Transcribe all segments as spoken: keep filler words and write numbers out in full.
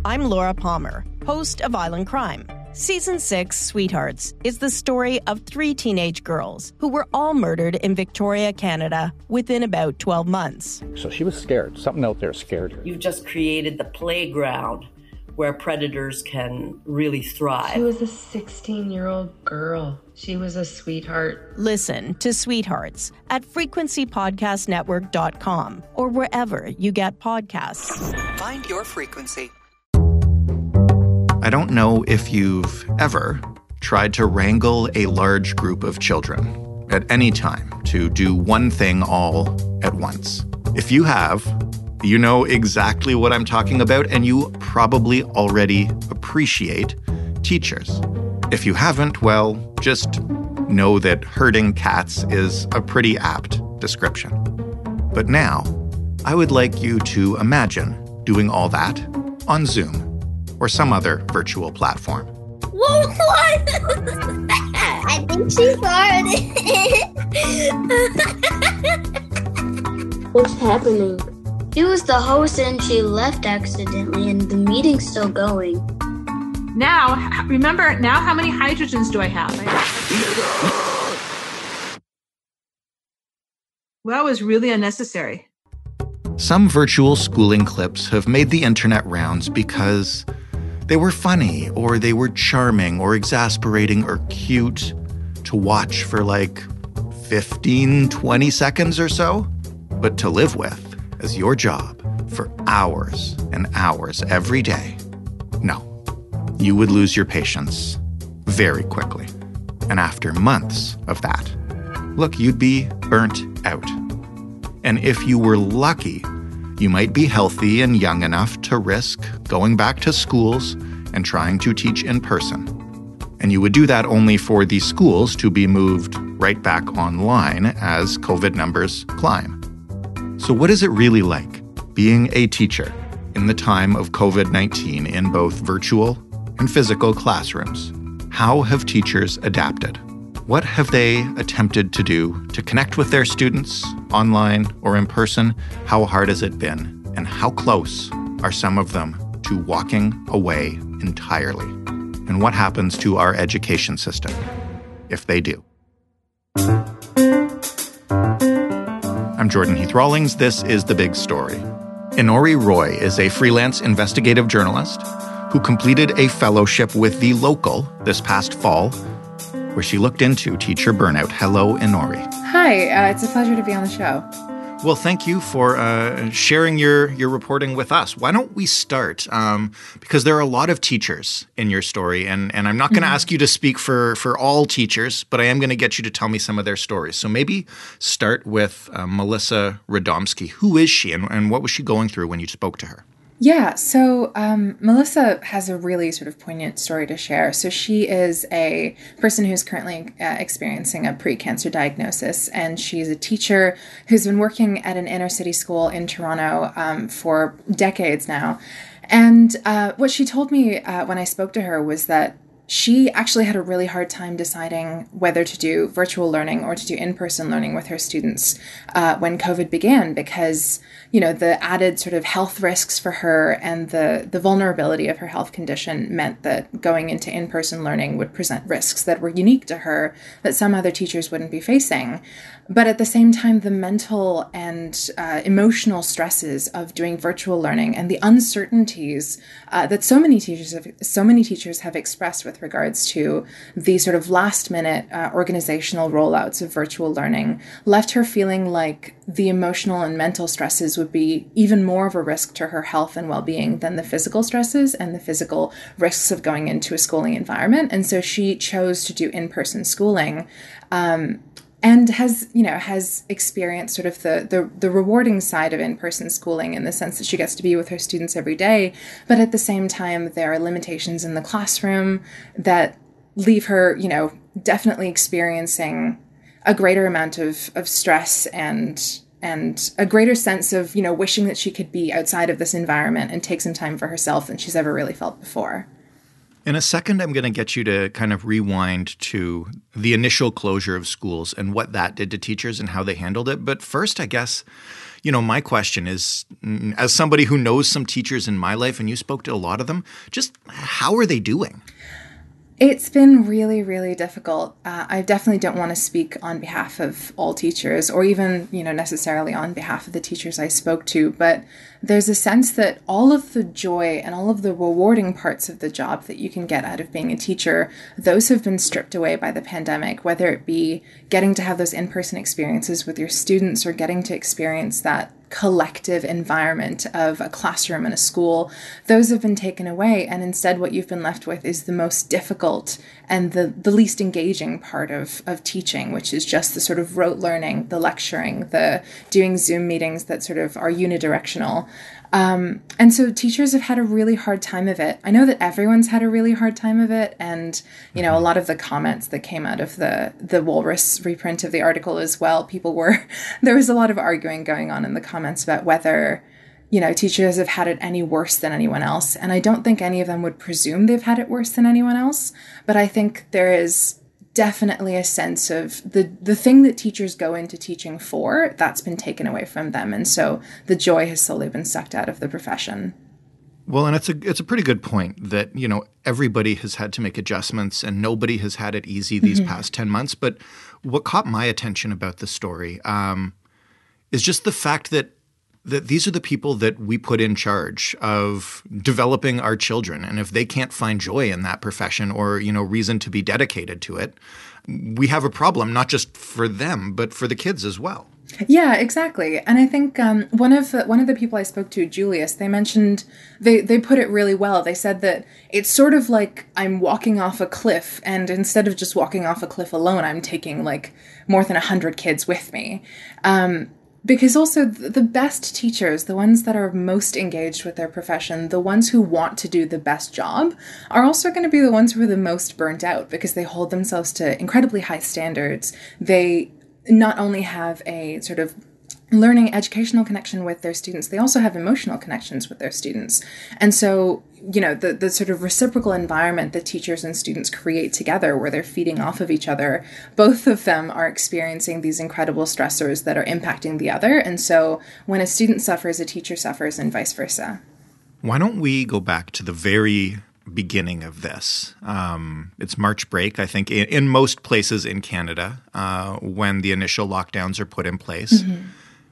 I'm Laura Palmer, host of Island Crime. Season six, Sweethearts, is the story of three teenage girls who were all murdered in Victoria, Canada, within about twelve months. So she was scared. Something out there scared her. You've just created the playground where predators can really thrive. She was a sixteen-year-old girl. She was a sweetheart. Listen to Sweethearts at frequency podcast network dot com or wherever you get podcasts. Find your frequency. I don't know if you've ever tried to wrangle a large group of children at any time to do one thing all at once. If you have, you know exactly what I'm talking about, and you probably already appreciate teachers. If you haven't, well, just know that herding cats is a pretty apt description. But now, I would like you to imagine doing all that on Zoom or some other virtual platform. What? I think she farted. What's happening? She was the host and she left accidentally and the meeting's still going. Now, remember, now how many hydrogens do I have? Well, that was really unnecessary. Some virtual schooling clips have made the internet rounds because they were funny, or they were charming, or exasperating, or cute to watch for like fifteen, twenty seconds or so, but to live with as your job for hours and hours every day. No, you would lose your patience very quickly. And after months of that, look, you'd be burnt out. And if you were lucky, you might be healthy and young enough to risk going back to schools and trying to teach in person. And you would do that only for the schools to be moved right back online as COVID numbers climb. So what is it really like being a teacher in the time of COVID nineteen in both virtual and physical classrooms? How have teachers adapted? What have they attempted to do to connect with their students online or in person? How hard has it been? And how close are some of them to walking away entirely? And what happens to our education system if they do? I'm Jordan Heath Rawlings. This is The Big Story. Inori Roy is a freelance investigative journalist who completed a fellowship with The Local this past fall, where she looked into teacher burnout. Hello, Inori. Hi, uh, it's a pleasure to be on the show. Well, thank you for uh, sharing your, your reporting with us. Why don't we start? Um, because there are a lot of teachers in your story, and, and I'm not going to mm-hmm. ask you to speak for, for all teachers, but I am going to get you to tell me some of their stories. So maybe start with uh, Melissa Radomski. Who is she, and, and what was she going through when you spoke to her? Yeah, so um, Melissa has a really sort of poignant story to share. So she is a person who's currently uh, experiencing a pre-cancer diagnosis, and she's a teacher who's been working at an inner city school in Toronto um, for decades now. And uh, what she told me uh, when I spoke to her was that she actually had a really hard time deciding whether to do virtual learning or to do in-person learning with her students uh, when COVID began, because, you know, the added sort of health risks for her and the, the vulnerability of her health condition meant that going into in-person learning would present risks that were unique to her that some other teachers wouldn't be facing. But at the same time, the mental and uh, emotional stresses of doing virtual learning and the uncertainties uh, that so many teachers have, so many teachers have expressed with regards to the sort of last-minute uh, organizational rollouts of virtual learning left her feeling like the emotional and mental stresses would be even more of a risk to her health and well-being than the physical stresses and the physical risks of going into a schooling environment. And so she chose to do in-person schooling. Um, And has, you know, has experienced sort of the, the, the rewarding side of in-person schooling in the sense that she gets to be with her students every day. But at the same time, there are limitations in the classroom that leave her, you know, definitely experiencing a greater amount of, of stress and and a greater sense of, you know, wishing that she could be outside of this environment and take some time for herself than she's ever really felt before. In a second, I'm going to get you to kind of rewind to the initial closure of schools and what that did to teachers and how they handled it. But first, I guess, you know, my question is, as somebody who knows some teachers in my life, and you spoke to a lot of them, just how are they doing? It's been really, really difficult. Uh, I definitely don't want to speak on behalf of all teachers or even, you know, necessarily on behalf of the teachers I spoke to, but there's a sense that all of the joy and all of the rewarding parts of the job that you can get out of being a teacher, those have been stripped away by the pandemic, whether it be getting to have those in-person experiences with your students or getting to experience that collective environment of a classroom and a school. Those have been taken away, and instead what you've been left with is the most difficult and the, the least engaging part of, of teaching, which is just the sort of rote learning, the lecturing, the doing Zoom meetings that sort of are unidirectional. Um, and so teachers have had a really hard time of it. I know that everyone's had a really hard time of it. And, you know, a lot of the comments that came out of the, the Walrus reprint of the article as well, people were, there was a lot of arguing going on in the comments about whether, you know, teachers have had it any worse than anyone else. And I don't think any of them would presume they've had it worse than anyone else. But I think there is definitely a sense of the the thing that teachers go into teaching for, that's been taken away from them. And so the joy has slowly been sucked out of the profession. Well, and it's a it's a pretty good point that, you know, everybody has had to make adjustments and nobody has had it easy these mm-hmm. past ten months. But what caught my attention about the story um, is just the fact that that these are the people that we put in charge of developing our children. And if they can't find joy in that profession or, you know, reason to be dedicated to it, we have a problem, not just for them, but for the kids as well. Yeah, exactly. And I think um, one of the, one of the people I spoke to, Julius, they mentioned, they, they put it really well. They said that it's sort of like I'm walking off a cliff, and instead of just walking off a cliff alone, I'm taking like more than one hundred kids with me. Um Because also the best teachers, the ones that are most engaged with their profession, the ones who want to do the best job, are also going to be the ones who are the most burnt out because they hold themselves to incredibly high standards. They not only have a sort of learning educational connection with their students, they also have emotional connections with their students. And so, you know, the, the sort of reciprocal environment that teachers and students create together where they're feeding off of each other, both of them are experiencing these incredible stressors that are impacting the other. And so when a student suffers, a teacher suffers, and vice versa. Why don't we go back to the very beginning of this? Um, it's March break, I think, in, in most places in Canada, uh, when the initial lockdowns are put in place. Mm-hmm.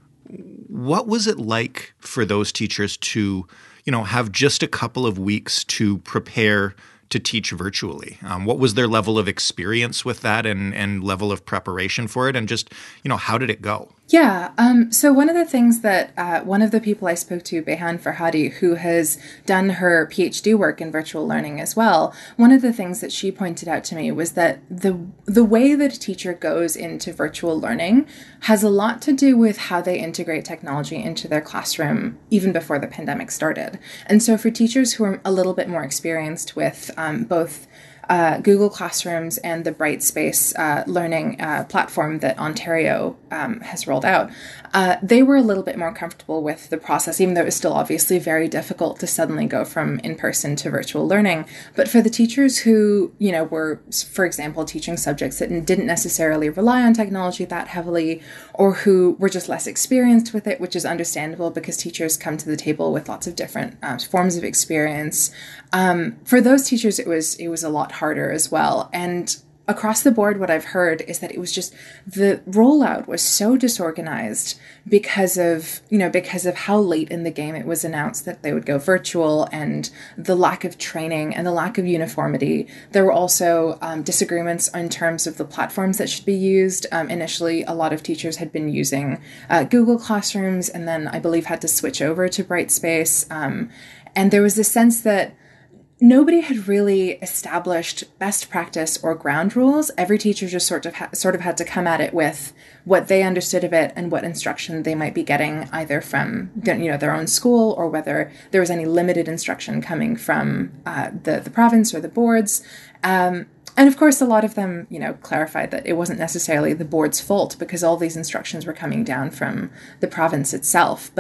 What was it like for those teachers to, you know, have just a couple of weeks to prepare to teach virtually? Um, what was their level of experience with that and, and level of preparation for it? And just, you know, how did it go? Yeah. Um, so one of the things that uh, one of the people I spoke to, Behan Farhadi, who has done her PhD work in virtual learning as well, one of the things that she pointed out to me was that the the way that a teacher goes into virtual learning has a lot to do with how they integrate technology into their classroom even before the pandemic started. And so for teachers who are a little bit more experienced with um, both Uh, Google Classrooms and the Brightspace uh, learning uh, platform that Ontario um, has rolled out, uh, they were a little bit more comfortable with the process, even though it was still obviously very difficult to suddenly go from in-person to virtual learning. But for the teachers who, you know, were, for example, teaching subjects that didn't necessarily rely on technology that heavily, or who were just less experienced with it, which is understandable because teachers come to the table with lots of different uh, forms of experience. Um, for those teachers, it was it was a lot harder as well. And across the board, what I've heard is that it was just the rollout was so disorganized because of, you know, because of how late in the game it was announced that they would go virtual, and the lack of training and the lack of uniformity. There were also um, disagreements in terms of the platforms that should be used. Um, initially, a lot of teachers had been using uh, Google Classrooms and then I believe had to switch over to Brightspace. Um, and there was a sense that nobody had really established best practice or ground rules. Every teacher just sort of ha- sort of had to come at it with what they understood of it and what instruction they might be getting either from, you know, their own school, or whether there was any limited instruction coming from uh, the the province or the boards. Um, and of course, a lot of them, you know, clarified that it wasn't necessarily the board's fault because all these instructions were coming down from the province itself. But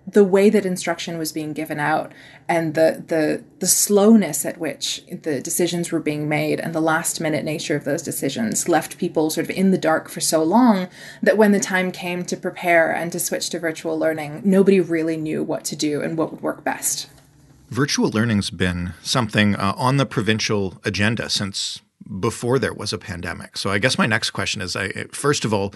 the way that instruction was being given out and the the the slowness at which the decisions were being made and the last minute nature of those decisions left people sort of in the dark for so long that when the time came to prepare and to switch to virtual learning, nobody really knew what to do and what would work best. Virtual learning's been something uh, on the provincial agenda since before there was a pandemic. So I guess my next question is, I, first of all,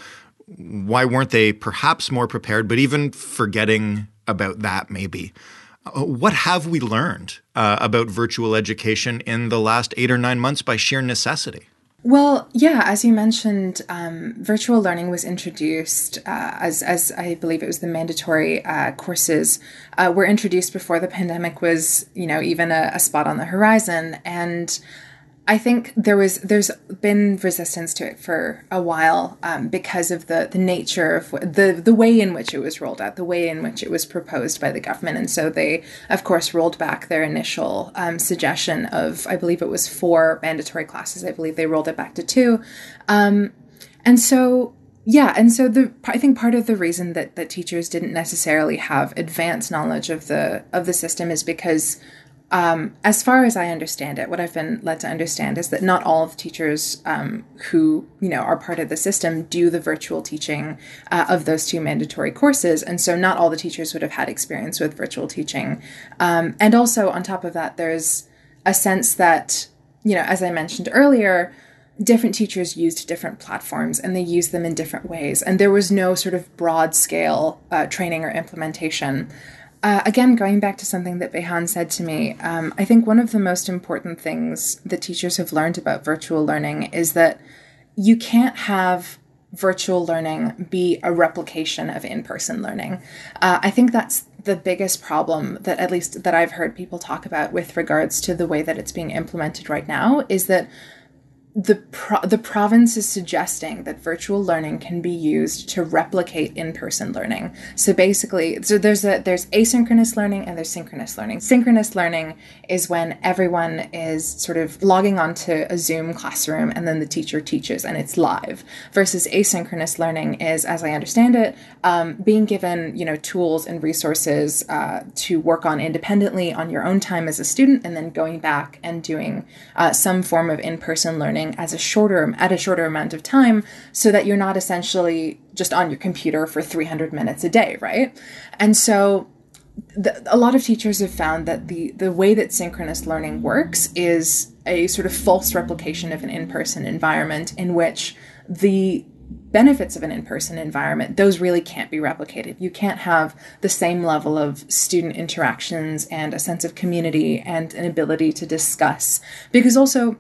why weren't they perhaps more prepared? But even forgetting about that, maybe, uh, what have we learned uh, about virtual education in the last eight or nine months by sheer necessity? Well, yeah, as you mentioned, um, virtual learning was introduced uh, as, as I believe it was the mandatory uh, courses uh, were introduced before the pandemic was, you know, even a, a spot on the horizon. And I think there was there's been resistance to it for a while um, because of the the nature of the the way in which it was rolled out, the way in which it was proposed by the government, and so they, of course, rolled back their initial um, suggestion of, I believe it was four mandatory classes. I believe they rolled it back to two, um, and so. Yeah, and so the I think part of the reason that, that teachers didn't necessarily have advanced knowledge of the of the system is because, um, as far as I understand it, what I've been led to understand is that not all of the teachers um, who you know are part of the system do the virtual teaching uh, of those two mandatory courses, and so not all the teachers would have had experience with virtual teaching. Um, and also on top of that, there's a sense that, you know, as I mentioned earlier, different teachers used different platforms and they used them in different ways. And there was no sort of broad scale uh, training or implementation. Uh, again, going back to something that Behan said to me, um, I think one of the most important things that teachers have learned about virtual learning is that you can't have virtual learning be a replication of in-person learning. Uh, I think that's the biggest problem that at least that I've heard people talk about with regards to the way that it's being implemented right now is that The pro- the province is suggesting that virtual learning can be used to replicate in-person learning. So basically, so there's a there's asynchronous learning and there's synchronous learning. Synchronous learning is when everyone is sort of logging onto a Zoom classroom and then the teacher teaches and it's live. Versus asynchronous learning is, as I understand it, um, being given you know tools and resources uh, to work on independently on your own time as a student, and then going back and doing uh, some form of in-person learning as a shorter at a shorter amount of time, so that you're not essentially just on your computer for three hundred minutes a day, right? And so the, a lot of teachers have found that the the way that synchronous learning works is a sort of false replication of an in-person environment in which the benefits of an in-person environment, those really can't be replicated. You can't have the same level of student interactions and a sense of community and an ability to discuss, because also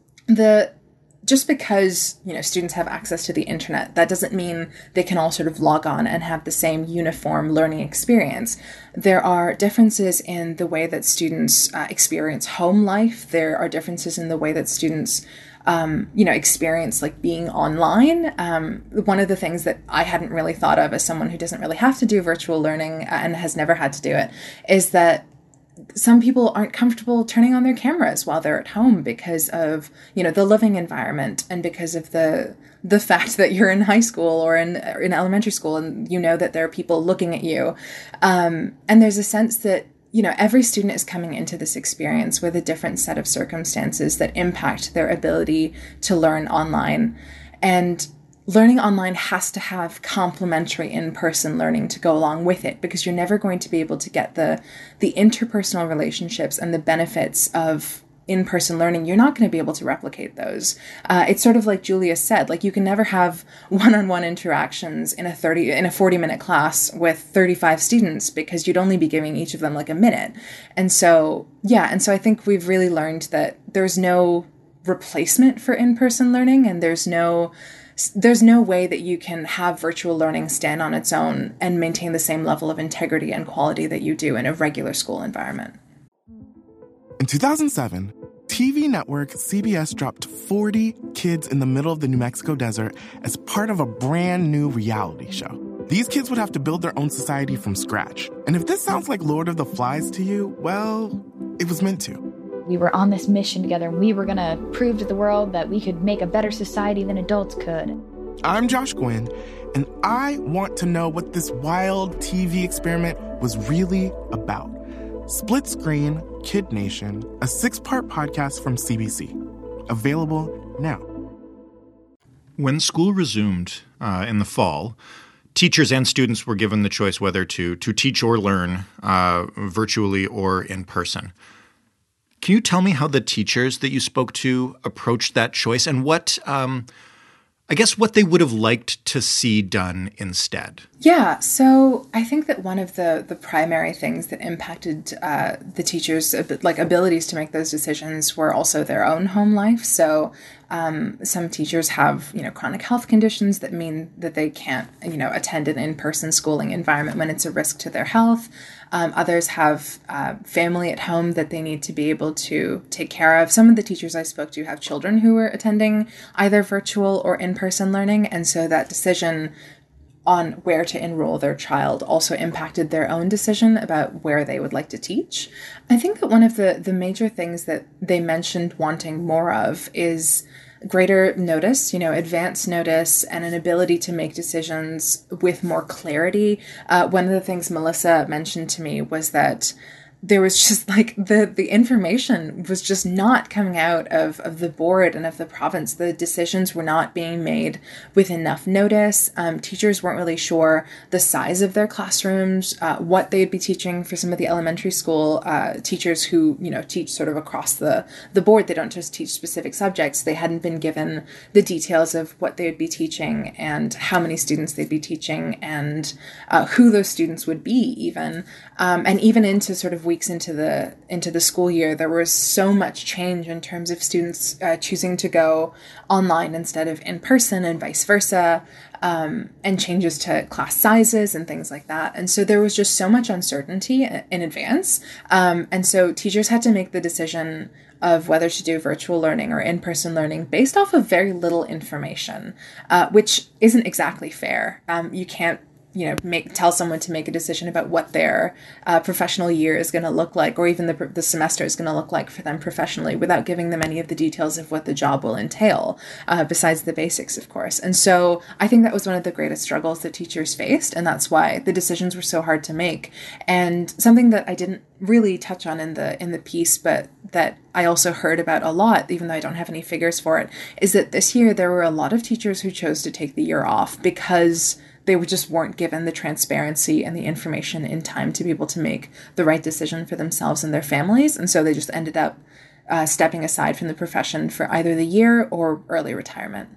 the just because, you know, students have access to the internet, that doesn't mean they can all sort of log on and have the same uniform learning experience. There are differences in the way that students uh, experience home life. There are differences in the way that students, um, you know, experience like being online. Um, one of the things that I hadn't really thought of as someone who doesn't really have to do virtual learning and has never had to do it is that some people aren't comfortable turning on their cameras while they're at home because of, you know, the living environment and because of the the fact that you're in high school or in or in elementary school and you know that there are people looking at you. Um, and there's a sense that, you know, every student is coming into this experience with a different set of circumstances that impact their ability to learn online. And learning online has to have complementary in-person learning to go along with it, because you're never going to be able to get the the interpersonal relationships and the benefits of in-person learning. You're not going to be able to replicate those. Uh, it's sort of like Julia said, like you can never have one-on-one interactions in a thirty in a forty minute class with thirty-five students, because you'd only be giving each of them like a minute. And so, yeah, and so I think we've really learned that there's no replacement for in-person learning, and there's no There's no way that you can have virtual learning stand on its own and maintain the same level of integrity and quality that you do in a regular school environment. In two thousand seven, T V network C B S dropped forty kids in the middle of the New Mexico desert as part of a brand new reality show. These kids would have to build their own society from scratch. And if this sounds like Lord of the Flies to you, well, it was meant to. We were on this mission together, and we were going to prove to the world that we could make a better society than adults could. I'm Josh Gwynn, and I want to know what this wild T V experiment was really about. Split Screen, Kid Nation, a six-part podcast from C B C. Available now. When school resumed uh, in the fall, teachers and students were given the choice whether to to teach or learn uh, virtually or in person. Can you tell me how the teachers that you spoke to approached that choice and what, um, I guess, what they would have liked to see done instead? Yeah, so I think that one of the, the primary things that impacted uh, the teachers' like abilities to make those decisions were also their own home life. So um, some teachers have, you know, chronic health conditions that mean that they can't, you know, attend an in-person schooling environment when it's a risk to their health. Um, others have uh, family at home that they need to be able to take care of. Some of the teachers I spoke to have children who were attending either virtual or in-person learning, and so that decision on where to enroll their child also impacted their own decision about where they would like to teach. I think that one of the, the major things that they mentioned wanting more of is greater notice, you know, advance notice and an ability to make decisions with more clarity. Uh, one of the things Melissa mentioned to me was that there was just like the, the information was just not coming out of, of the board and of the province. The decisions were not being made with enough notice. Um, teachers weren't really sure the size of their classrooms, uh, what they'd be teaching for some of the elementary school uh, teachers who, you know, teach sort of across the, the board. They don't just teach specific subjects. They hadn't been given the details of what they would be teaching and how many students they'd be teaching and uh, who those students would be even. Um, and even into sort of weeks into the into the school year, there was so much change in terms of students uh, choosing to go online instead of in person and vice versa, um, and changes to class sizes and things like that. And so there was just so much uncertainty in advance. Um, and so teachers had to make the decision of whether to do virtual learning or in-person learning based off of very little information, uh, which isn't exactly fair. Um, you can't you know, make tell someone to make a decision about what their uh, professional year is going to look like, or even the the semester is going to look like for them professionally, without giving them any of the details of what the job will entail, uh, besides the basics, of course. And so I think that was one of the greatest struggles that teachers faced, and that's why the decisions were so hard to make. And something that I didn't really touch on in the in the piece, but that I also heard about a lot, even though I don't have any figures for it, is that this year there were a lot of teachers who chose to take the year off because they were just weren't given the transparency and the information in time to be able to make the right decision for themselves and their families. And so they just ended up uh, stepping aside from the profession for either the year or early retirement.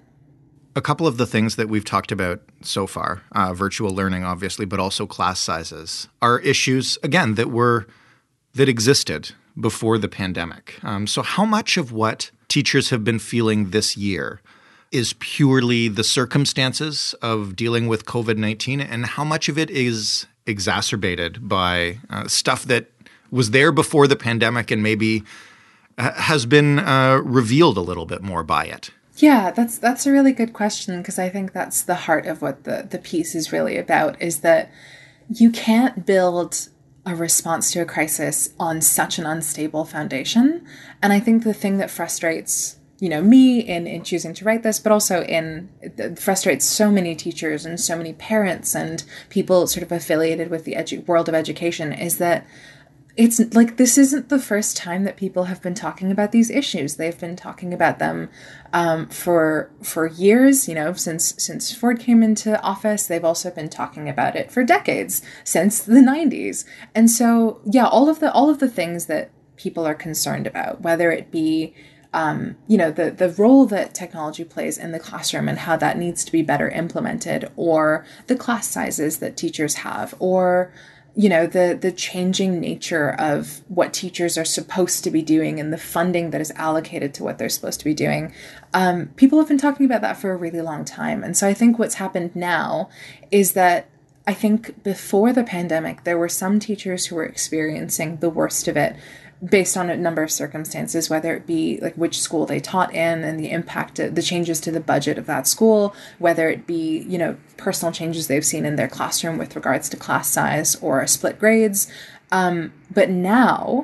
A couple of the things that we've talked about so far, uh, virtual learning, obviously, but also class sizes, are issues, again, that were that existed before the pandemic. Um, so how much of what teachers have been feeling this year is purely the circumstances of dealing with COVID nineteen, and how much of it is exacerbated by uh, stuff that was there before the pandemic and maybe uh, has been uh, revealed a little bit more by it? Yeah, that's that's a really good question, because I think that's the heart of what the, the piece is really about, is that you can't build a response to a crisis on such an unstable foundation. And I think the thing that frustrates you know, me in, in choosing to write this, but also in it frustrates so many teachers and so many parents and people sort of affiliated with the edu- world of education, is that it's like, this isn't the first time that people have been talking about these issues. They've been talking about them um, for for years, you know, since since Ford came into office. They've also been talking about it for decades, since the nineties. And so, yeah, all of the all of the things that people are concerned about, whether it be Um, you know, the, the role that technology plays in the classroom and how that needs to be better implemented, or the class sizes that teachers have, or, you know, the, the changing nature of what teachers are supposed to be doing and the funding that is allocated to what they're supposed to be doing. Um, people have been talking about that for a really long time. And so I think what's happened now is that I think before the pandemic, there were some teachers who were experiencing the worst of it, based on a number of circumstances, whether it be like which school they taught in and the impact, the changes to the budget of that school, whether it be, you know, personal changes they've seen in their classroom with regards to class size or split grades. Um, but now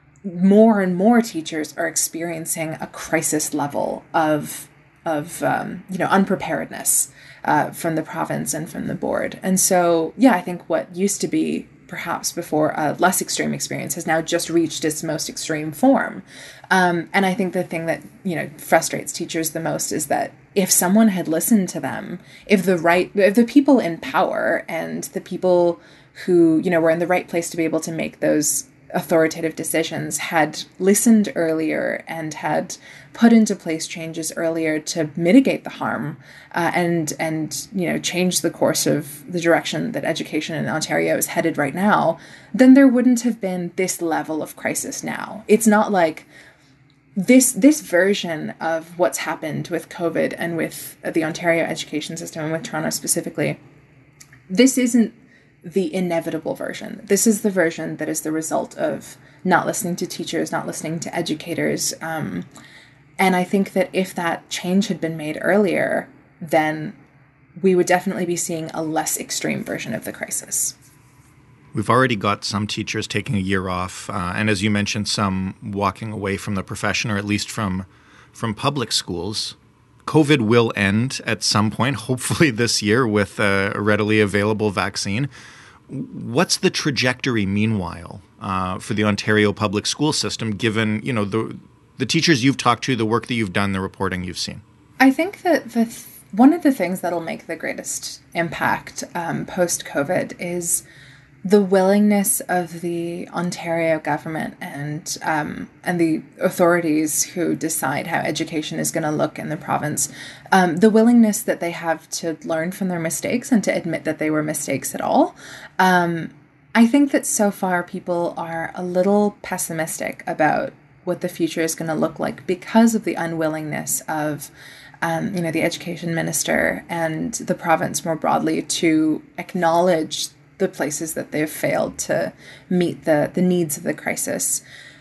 more and more teachers are experiencing a crisis level of, of um, you know, unpreparedness uh, from the province and from the board. And so, yeah, I think what used to be perhaps before a less extreme experience has now just reached its most extreme form. Um, and I think the thing that, you know, frustrates teachers the most is that if someone had listened to them, if the right, if the people in power and the people who, you know, were in the right place to be able to make those authoritative decisions had listened earlier and had put into place changes earlier to mitigate the harm uh, and, and, you know, change the course of the direction that education in Ontario is headed right now, then there wouldn't have been this level of crisis now. It's not like this, this version of what's happened with COVID and with the Ontario education system and with Toronto specifically. This isn't the inevitable version. This is the version that is the result of not listening to teachers, not listening to educators. Um, and I think that if that change had been made earlier, then we would definitely be seeing a less extreme version of the crisis. We've already got some teachers taking a year off, uh, and as you mentioned, some walking away from the profession, or at least from from public schools. COVID will end at some point, hopefully this year, with a readily available vaccine. What's the trajectory, meanwhile, uh, for the Ontario public school system, given, you know, the the teachers you've talked to, the work that you've done, the reporting you've seen? I think that the th- one of the things that'll make the greatest impact um, post-COVID is the willingness of the Ontario government and um, and the authorities who decide how education is going to look in the province, um, the willingness that they have to learn from their mistakes and to admit that they were mistakes at all. Um, I think that so far people are a little pessimistic about what the future is going to look like because of the unwillingness of um, you know, the education minister and the province more broadly to acknowledge the places that they've failed to meet the, the needs of the crisis.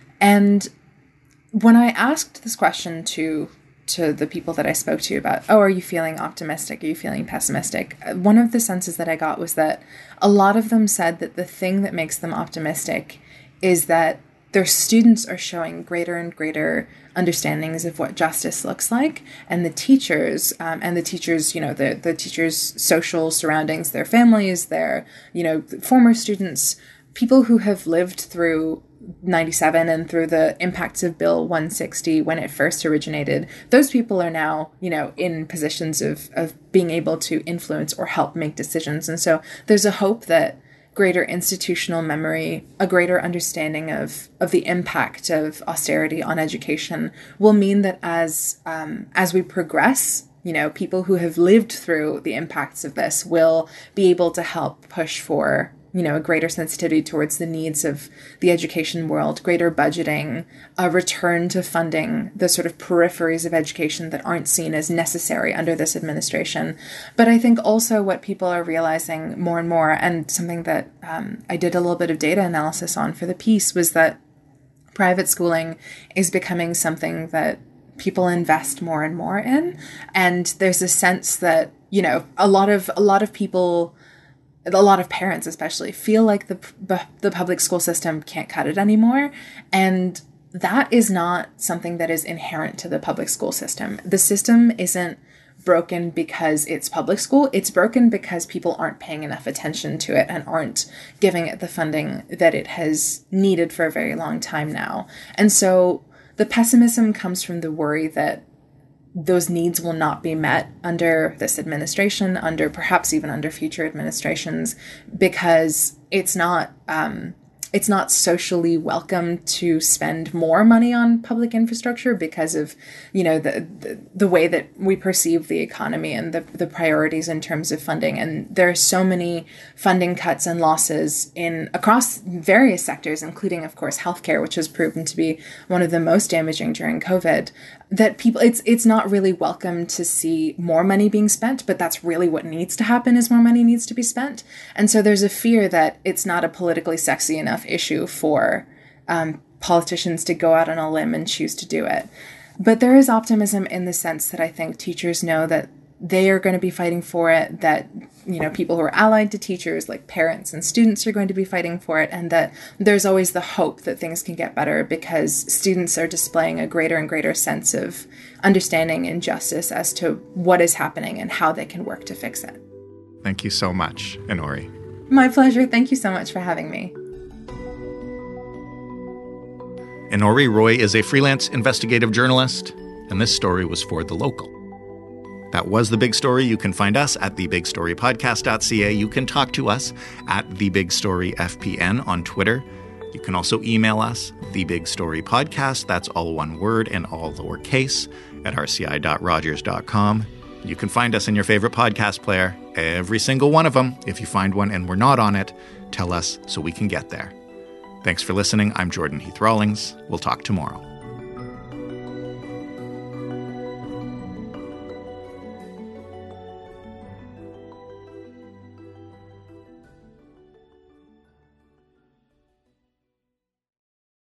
And when I asked this question to to the people that I spoke to about, oh, are you feeling optimistic? Are you feeling pessimistic? One of the senses that I got was that a lot of them said that the thing that makes them optimistic is that their students are showing greater and greater understandings of what justice looks like, and the teachers, um, and the teachers, you know, the the teachers' social surroundings, their families, their, you know, former students, people who have lived through ninety-seven and through the impacts of Bill one sixty when it first originated, those people are now, you know, in positions of of being able to influence or help make decisions. And so there's a hope that greater institutional memory, a greater understanding of of the impact of austerity on education will mean that as um, as we progress, you know, people who have lived through the impacts of this will be able to help push for, you know, a greater sensitivity towards the needs of the education world, greater budgeting, a return to funding the sort of peripheries of education that aren't seen as necessary under this administration. But I think also what people are realizing more and more, and something that um, I did a little bit of data analysis on for the piece, was that private schooling is becoming something that people invest more and more in. And there's a sense that, you know, a lot of a lot of people, a lot of parents especially, feel like the the public school system can't cut it anymore. And that is not something that is inherent to the public school system. The system isn't broken because it's public school. It's broken because people aren't paying enough attention to it and aren't giving it the funding that it has needed for a very long time now. And so the pessimism comes from the worry that those needs will not be met under this administration, under perhaps even under future administrations, because it's not um, it's not socially welcome to spend more money on public infrastructure because of, you know, the the, the way that we perceive the economy and the, the priorities in terms of funding. And there are so many funding cuts and losses in across various sectors, including, of course, healthcare, which has proven to be one of the most damaging during COVID, that people, it's it's not really welcome to see more money being spent, but that's really what needs to happen, is more money needs to be spent. And so there's a fear that it's not a politically sexy enough issue for um, politicians to go out on a limb and choose to do it. But there is optimism in the sense that I think teachers know that they are going to be fighting for it, that, you know, people who are allied to teachers, like parents and students, are going to be fighting for it, and that there's always the hope that things can get better because students are displaying a greater and greater sense of understanding and justice as to what is happening and how they can work to fix it. Thank you so much, Inori. My pleasure. Thank you so much for having me. Inori Roy is a freelance investigative journalist, and this story was for The Local. That was The Big Story. You can find us at the big story podcast dot c a. You can talk to us at The Big Story F P N on Twitter. You can also email us, thebigstorypodcast, that's all one word and all lowercase, at r c i dot rogers dot com. You can find us in your favorite podcast player, every single one of them. If you find one and we're not on it, tell us so we can get there. Thanks for listening. I'm Jordan Heath Rawlings. We'll talk tomorrow.